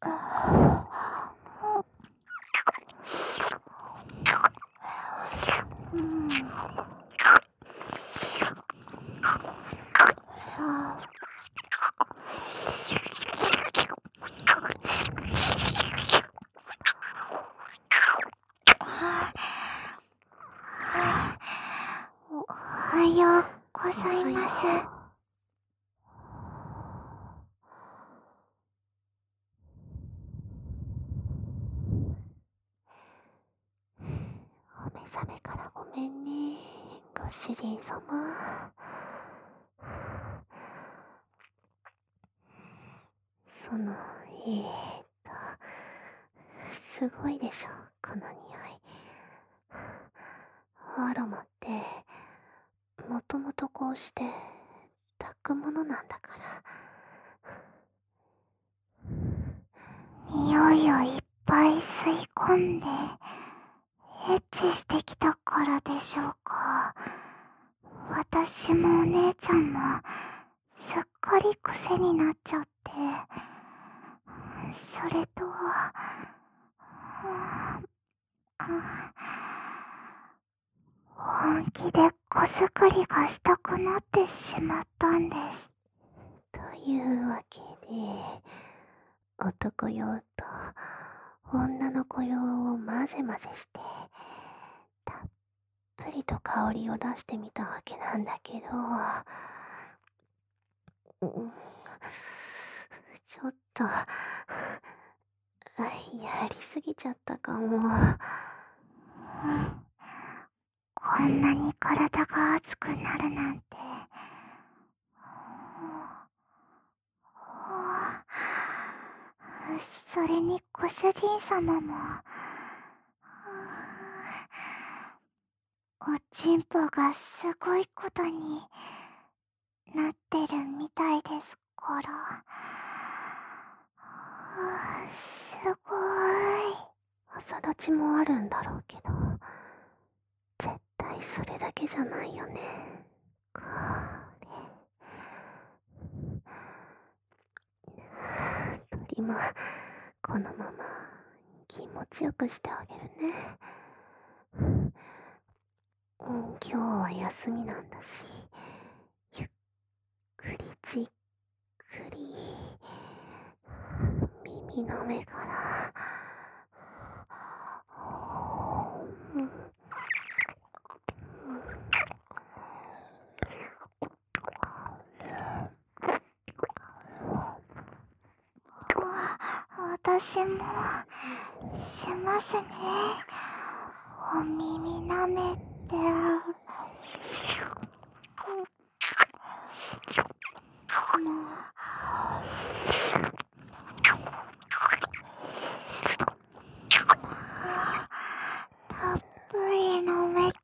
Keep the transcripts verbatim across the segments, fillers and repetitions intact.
おはようございます。お目覚めからごめんね、ご主人様。その、えーっと、すごいでしょ、この匂い。アロマって、もともとこうして炊くものなんだから。匂いをいっぱい吸い込んで、エッチしてきたからでしょうか。私もお姉ちゃんも、すっかり癖になっちゃって、それと、本気で子作りがしたくなってしまったんです。というわけで、男用と女の子用を混ぜ混ぜして、たっぷりと香りを出してみたわけなんだけど、うん、ちょっと、やりすぎちゃったかも。こんなに体が熱くなるなんて。それにご主人様も、おちんぽがすごいことになってるみたいですから。すごい。朝立ちもあるんだろうけど、絶対それだけじゃないよね。これ。今、このまま気持ちよくしてあげるね。うん、今日は休みなんだし、ゆっくりじっくり耳の目から、うん、私もしますね。お耳舐めて。たっぷり飲めて。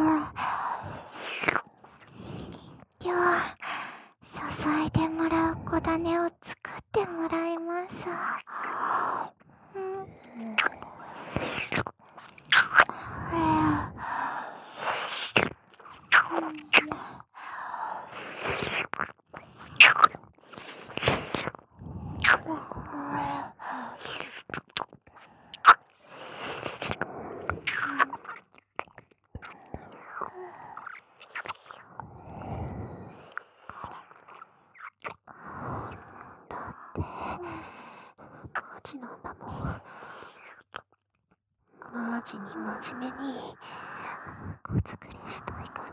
今日支えてもらう小種を作ってもらいます。うん、マジなんだもん。マジに真面目に子作りしたいから。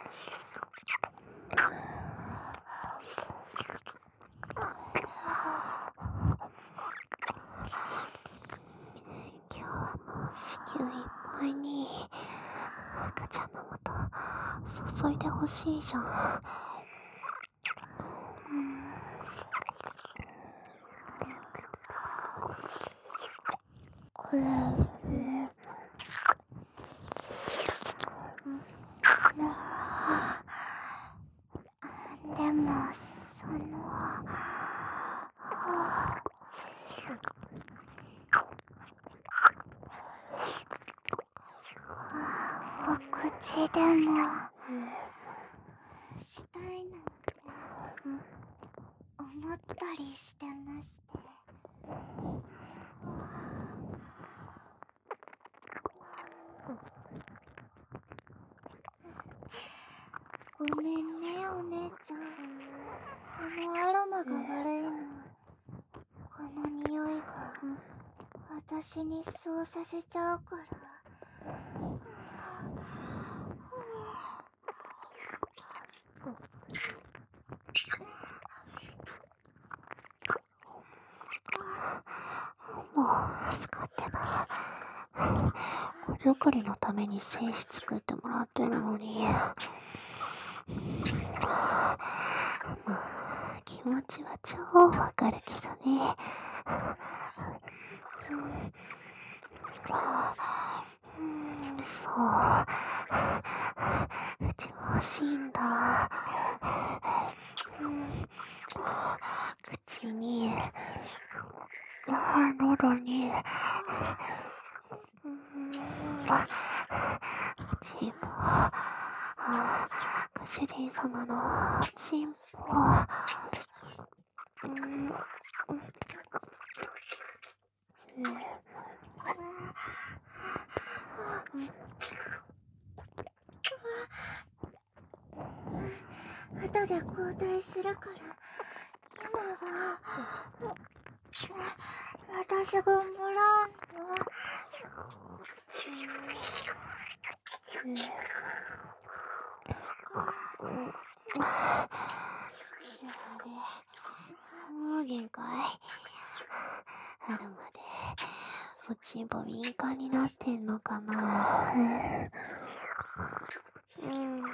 今日はもう子宮いっぱいに赤ちゃんのもと注いでほしいじゃん。うん、でもそのお口でもしたいなんて思ったりしてまして。 ごめんね、お姉ちゃん。このアロマが悪いの。この匂いが私にそうさせちゃうから。もう使ってば子作りのために精子作ってもらってるのに、まあ気持ちは超わかるけどね。うん、そう、うちも欲しいんだ。うん、口に、喉に、うん、チンポ、ご主人様のチンポ、うん、うん後で交代するから、今は私がもらうの。うん、もう限界。あるまでおちんぽ敏感になってんのかな。うん、うん、うん、い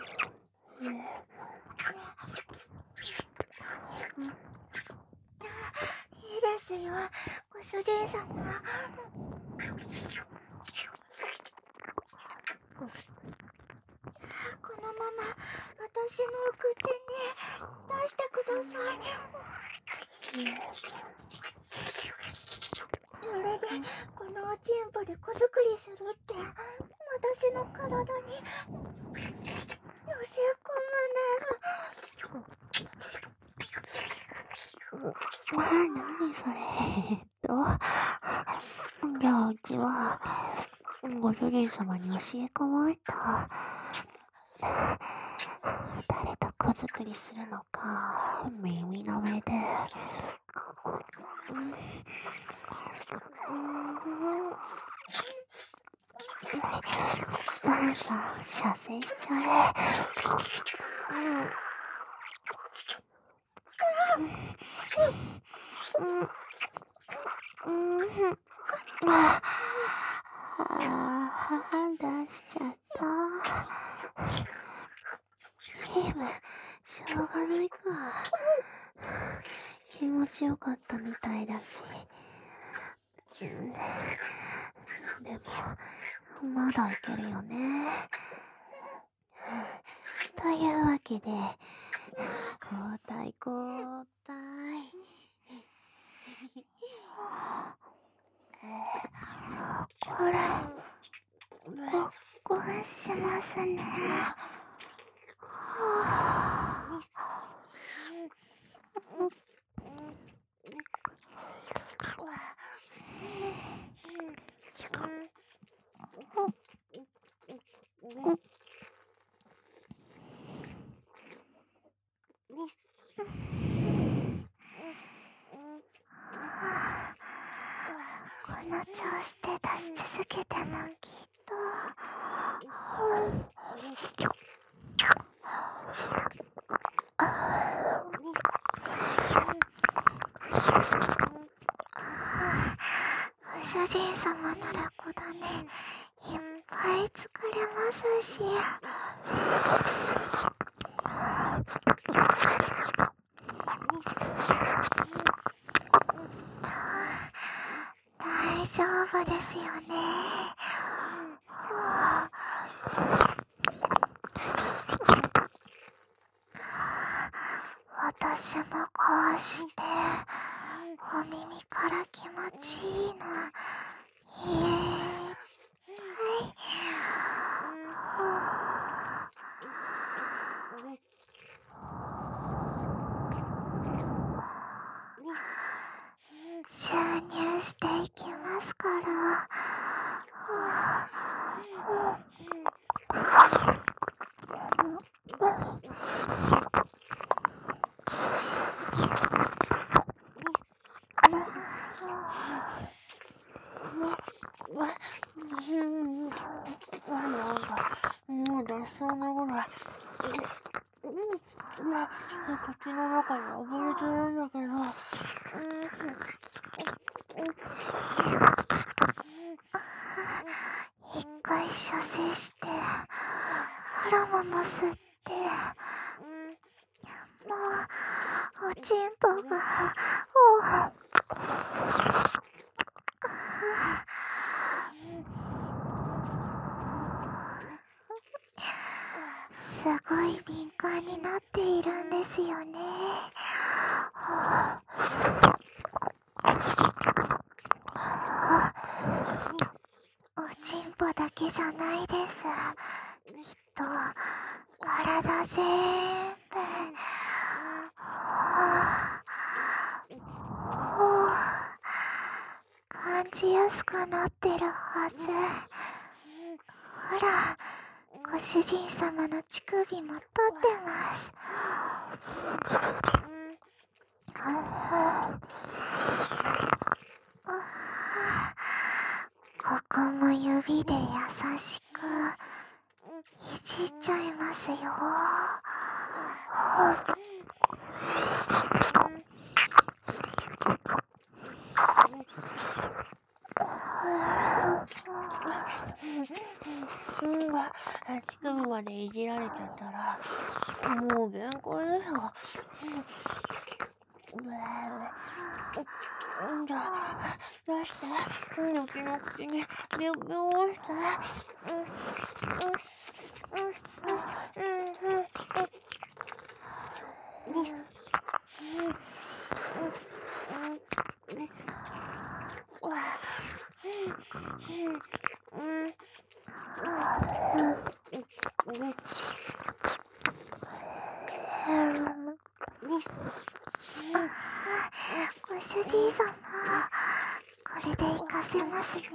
いですよ、ご主人様。このまま私の口に出してください。それでこのおちんぽで子作りするって私の体にのし込むね。何それ。えっとじゃあうちはご主人様に教え込まれた。誰と子作りするのか耳の上で、うん、うん、さあ射精しちゃえ。うん、うん、うん、ああ、出しちゃった。ゲームしょうがないか。気持ちよかったみたいだし、うん、でもまだいけるよね。というわけで交代交代。これごっこんしますね。この調子で出し続けてもきっとご主人様なら子種いっぱい作れますし。大丈夫ですよね。私もこうしてお耳から気持ちいいのいっぱい。注入していきますから。 一回射精して、アロマも吸って、もう、おちんぽが、おすごい敏感になっているんですよね。おちんぽだけじゃないです。きっと体ぜーんぶ感じやすくなってるはず。ほら、ご主人様の乳首も立ってます。ここも指で優しくいじっちゃいますよ。 乳首までいじられちゃったらもう限界ですよ。じゃあ出して、ニョキニョキにビュビューして。 ご主人様、これで活かせますね。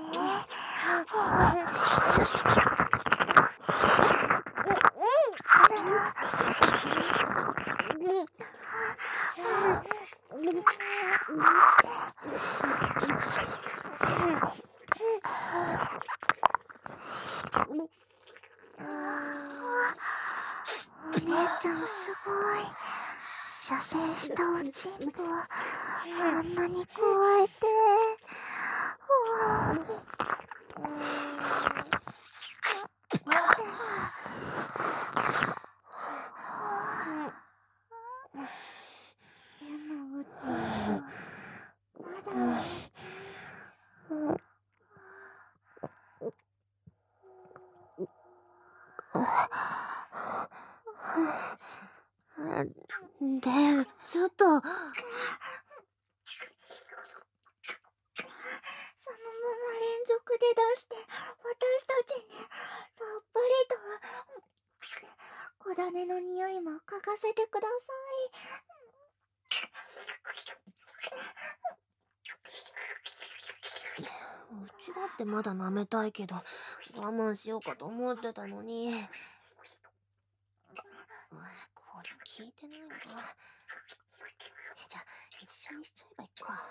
お姉ちゃんすごい。射精したおちんぽあんなにくわえて、山口さん、まだで、ちょっとそのまま連続で出して私たちにさっぱりと小種の匂いも嗅がせてくださうちだってまだ舐めたいけど我慢しようかと思ってたのに。これ聞いてないのか。じゃあ一緒にしちゃえばいいか。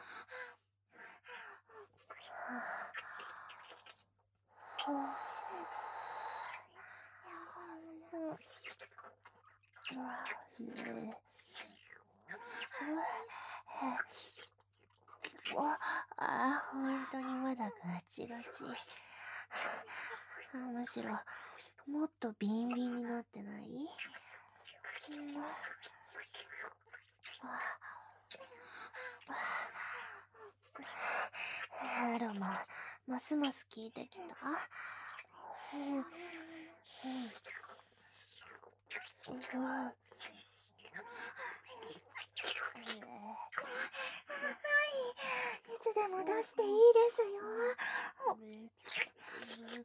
あ、本当にまだガチガチ。むしろもっとビンビンになってない？アロマ、ますます効いてきた。 い。いつでも出していいですよ。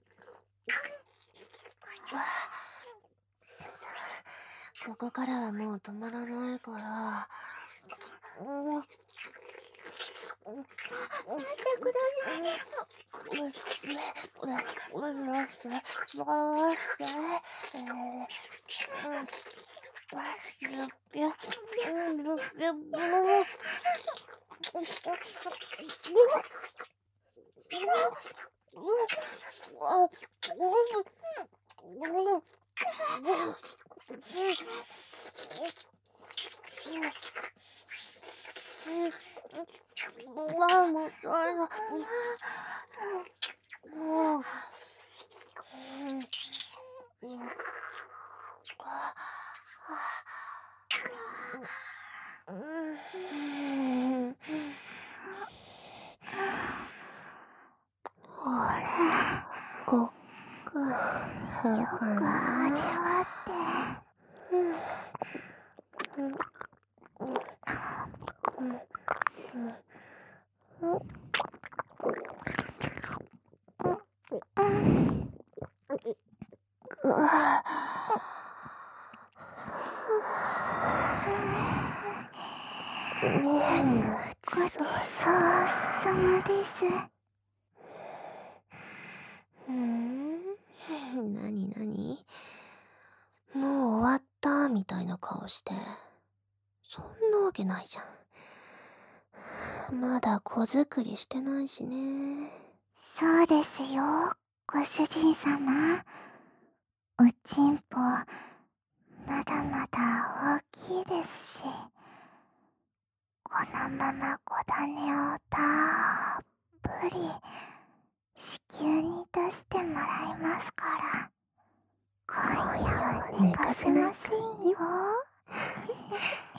ここからはもう止まらないから。 出してください。 わあ、もう、それが、もう、うん、うん、あ、うん、 ほれ、 ごっく、 よく味わって。 うん、うん、うん、うん、うん、うわ、 ごちそうさまです。 うーん、なになに、もう終わったみたいな顔して。そんなわけないじゃん。まだ子作りしてないしね。 そうですよ、ご主人様。おちんぽ、まだまだ大きいですし、このまま子種をたっぷり子宮に出してもらいますから、今夜は寝かせませんよ。